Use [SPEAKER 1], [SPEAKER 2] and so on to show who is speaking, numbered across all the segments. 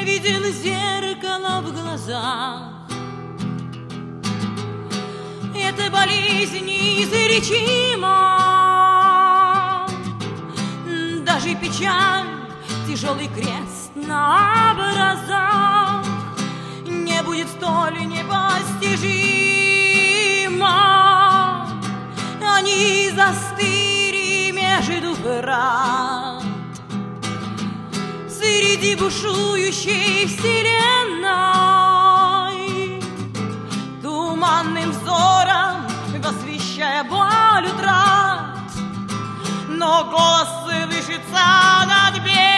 [SPEAKER 1] видел зеркало в глазах. Эта болезнь неизлечима, даже печаль, тяжелый крест на образах не будет столь непостижима. Они застыли между врат среди бушующей вселенной, туманным взором восвещая боль утрат. Но голос слышится над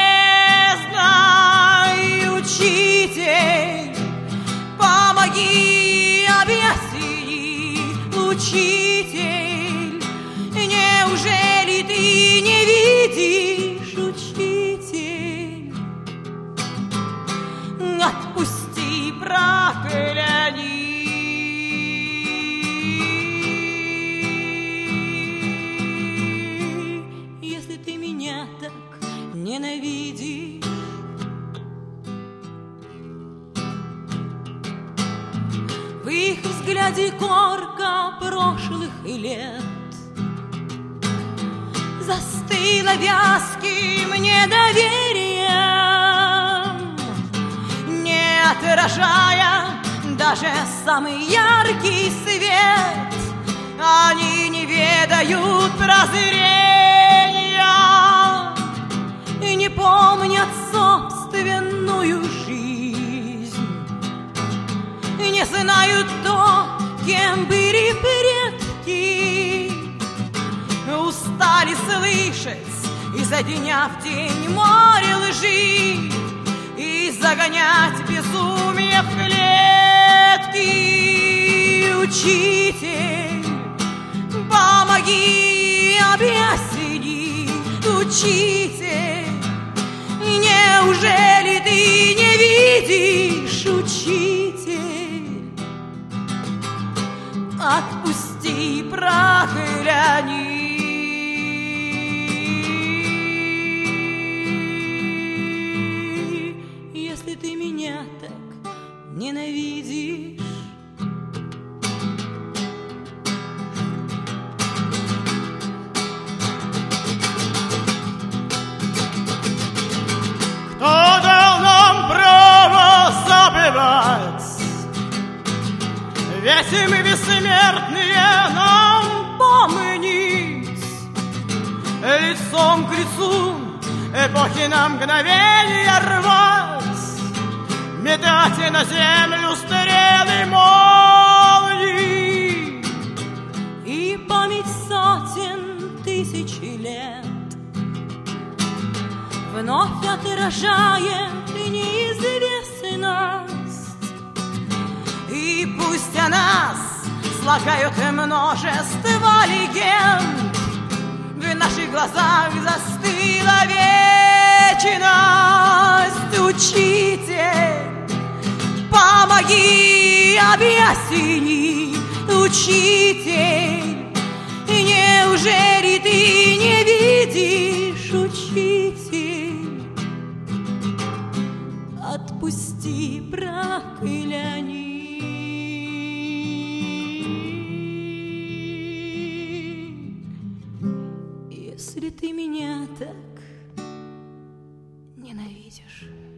[SPEAKER 1] бездной: учитель, помоги, объясни, учитель, неужели ты не видишь, учитель? Отпусти, прокляни. Если ты меня так ненавидишь, в их взгляде корка прошлых лет застыла вязким недоверием, не отражая даже самый яркий свет. Они не ведают прозрения и не помнят собственную жизнь, и не знают то, кем были предки. Устали слышать изо дня в день море лжи и загонять безумие в клетки. Учитель, помоги, объясни, учитель, неужели ты не видишь, учитель? Отпусти, прокляни. Если ты меня так ненавидишь,
[SPEAKER 2] кто дал нам право забывать? Ведь мы бессмертные, нам помнить лицом к лицу эпохи на мгновение рвать, метать на землю стрелы молнии
[SPEAKER 1] и память сотен тысяч лет вновь отражает неизвестность. И пусть о нас слагают множество легенд, в наших глазах застыла вечность. Учитель, помоги, объясни, учитель, неужели ты не видишь, учитель? Отпусти, прокляни. Если ты меня так ненавидишь.